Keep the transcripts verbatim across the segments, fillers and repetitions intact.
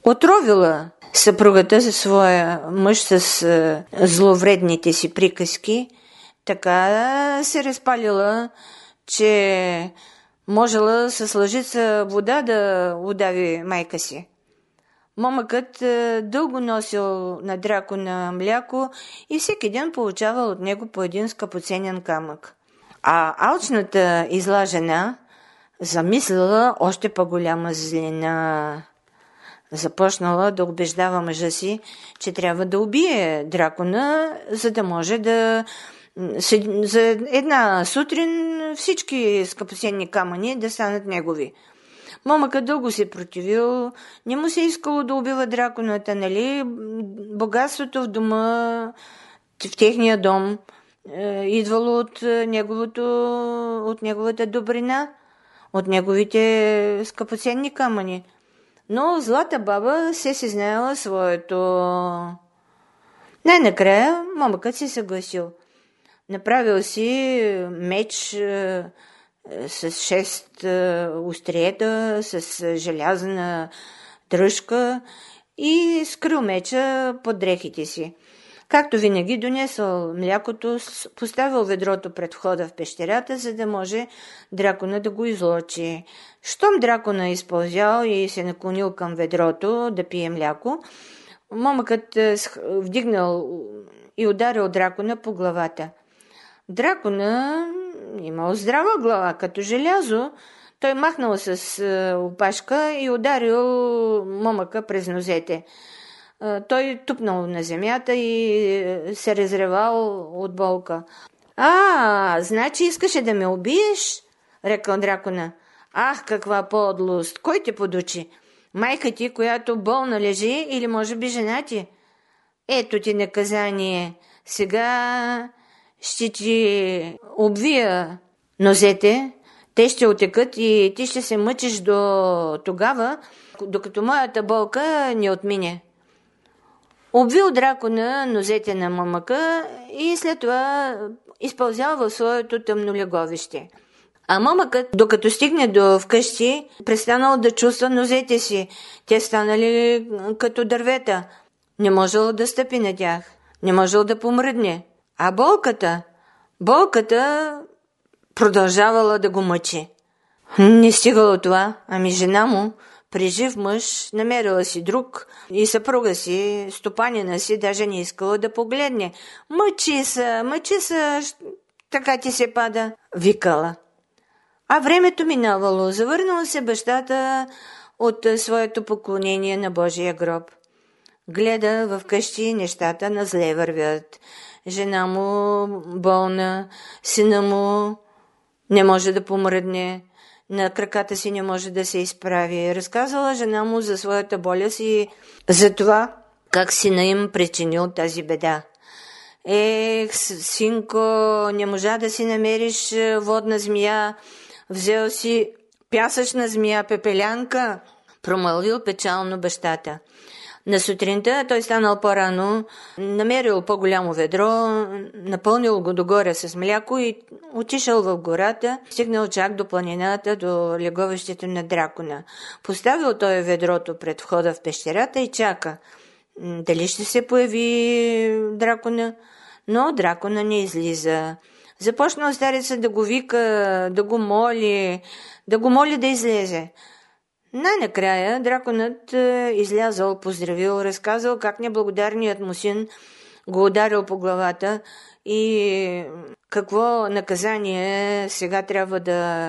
отровила съпругата за своя мъж с е, зловредните си приказки, така се разпалила, че можела с лъжица вода да удави майка си. Момъкът е, дълго носил на дракона мляко и всеки ден получавал от него по един скъпоценен камък. А алчната и зла жена замислила още по-голяма злина. Започнала да убеждава мъжа си, че трябва да убие дракона, за да може да за една сутрин всички скъпоценни камъни да станат негови. Момъкът дълго се противил, не му се искало да убива драконата, нали? Богатството в дома, в техния дом, идвало от, неговото, от неговата добрина, от неговите скъпоценни камъни. Но злата баба се си знаела своето. Най-накрая момъкът се съгласил. Направил си меч е, с шест е, остриета, с желязна дръжка и скрил меча под дрехите си. Както винаги донесъл млякото, поставил ведрото пред входа в пещерата, за да може дракона да го излочи. Щом дракона изпълзял и се наклонил към ведрото да пие мляко, момъкът вдигнал и ударил дракона по главата. Дракона имал здрава глава, като желязо. Той махнал с опашка и ударил момъка през нозете. Той тупнал на земята и се разревал от болка. А, значи искаше да ме убиеш? Рекал дракона. Ах, каква подлост! Кой те подучи? Майка ти, която болна лежи, или може би жена ти? Ето ти наказание. Сега ще ти обвия нозете, те ще отекат и ти ще се мъчиш до тогава, докато моята болка не отмине. Обвил дракона нозете на момъка и след това изпълзял в своето тъмно леговище. А момъкът, докато стигне до вкъщи, престанал да чувства нозете си. Те станали като дървета. Не можел да стъпи на тях. Не можел да помръдне. А болката, болката продължавала да го мъчи. Не стигало това, ами жена му, при жив мъж, намерила си друг и съпруга си, стопанина си, даже не искала да погледне. Мъчи се, мъчи се, така ти се пада, викала. А времето минавало, завърнал се бащата от своето поклонение на Божия гроб. Гледа в къщи нещата на зле вървят. Жена му болна, сина му не може да помръдне, на краката си не може да се изправи. Разказала жена му за своята болест и за това как сина им причинил тази беда. Ех, синко, не можа да си намериш водна змия, взел си пясъчна змия пепелянка, промълвил печално бащата. На сутринта той станал по-рано, намерил по-голямо ведро, напълнил го догоре с мляко и отишъл в гората, стигнал чак до планината, до леговището на дракона. Поставил той ведрото пред входа в пещерата и чака. Дали ще се появи дракона? Но дракона не излиза. Започнал стареца да го вика, да го моли, да го моли да излезе. Най-накрая драконът излязъл, поздравил, разказал как неблагодарният му син го ударил по главата и какво наказание сега трябва да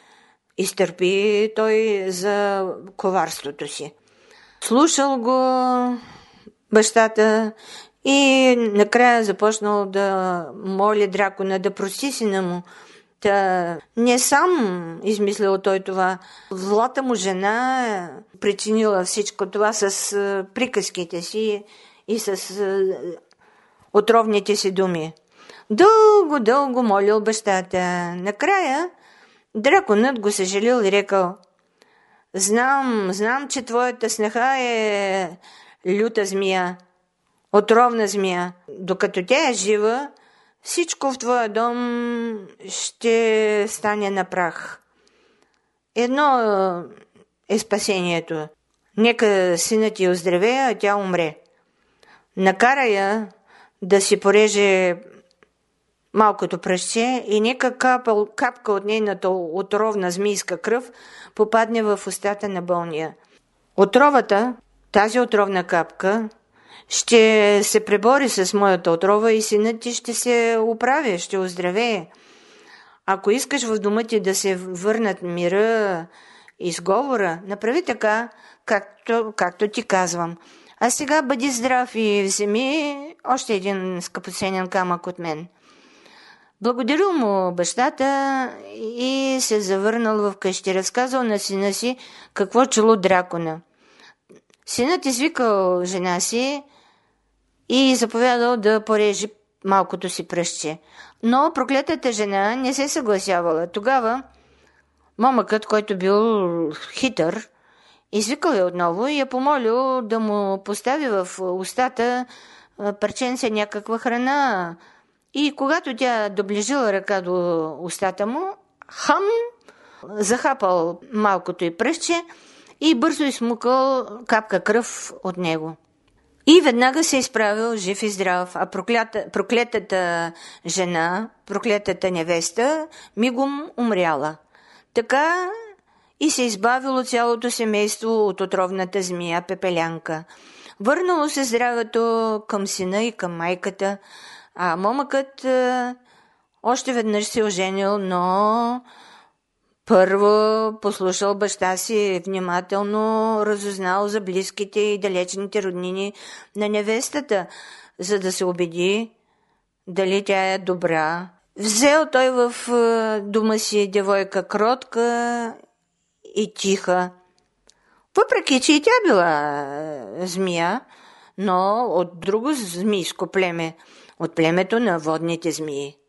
изтърпи той за коварството си. Слушал го бащата и накрая започнал да моли дракона да прости сина му. Та не сам измислил той това. Злата му жена причинила всичко това с приказките си и с отровните си думи. Дълго, дълго молил бащата. Накрая драконът го съжалил и рекал: Знам, знам, че твоята снаха е люта змия, отровна змия. Докато тя е жива, всичко в твоя дом ще стане на прах. Едно е спасението. Нека синът ти оздравее, а тя умре. Накара я да си пореже малкото пръстче и нека капа, капка от нейната отровна змийска кръв попадне в устата на болния. Отровата, тази отровна капка, ще се пребори с моята отрова и синът ти ще се оправи, ще оздравее. Ако искаш в дома ти да се върнат мира и сговора, направи така, както, както ти казвам. А сега бъди здрав и вземи още един скъпоценен камък от мен. Благодарил му бащата и се завърнал в къщи. Разказал на сина си какво чуло дракона. Синът извикал жена си и заповядал да порежи малкото си пръстче. Но проклетата жена не се съгласявала. Тогава момъкът, който бил хитър, извикал я отново и я помолил да му постави в устата парченце някаква храна. И когато тя доближила ръка до устата му, хам, захапал малкото й пръстче и бързо измукал капка кръв от него. И веднага се изправил жив и здрав, а проклята, проклетата жена, проклетата невеста, мигом умряла. Така и се избавило цялото семейство от отровната змия Пепелянка. Върнало се здравето към сина и към майката, а момъкът е, още веднъж се оженил, но първо послушал баща си, внимателно разузнал за близките и далечните роднини на невестата, за да се убеди дали тя е добра. Взел той в дома си девойка кротка и тиха, въпреки че и тя била змия, но от друго змийско племе, от племето на водните змии.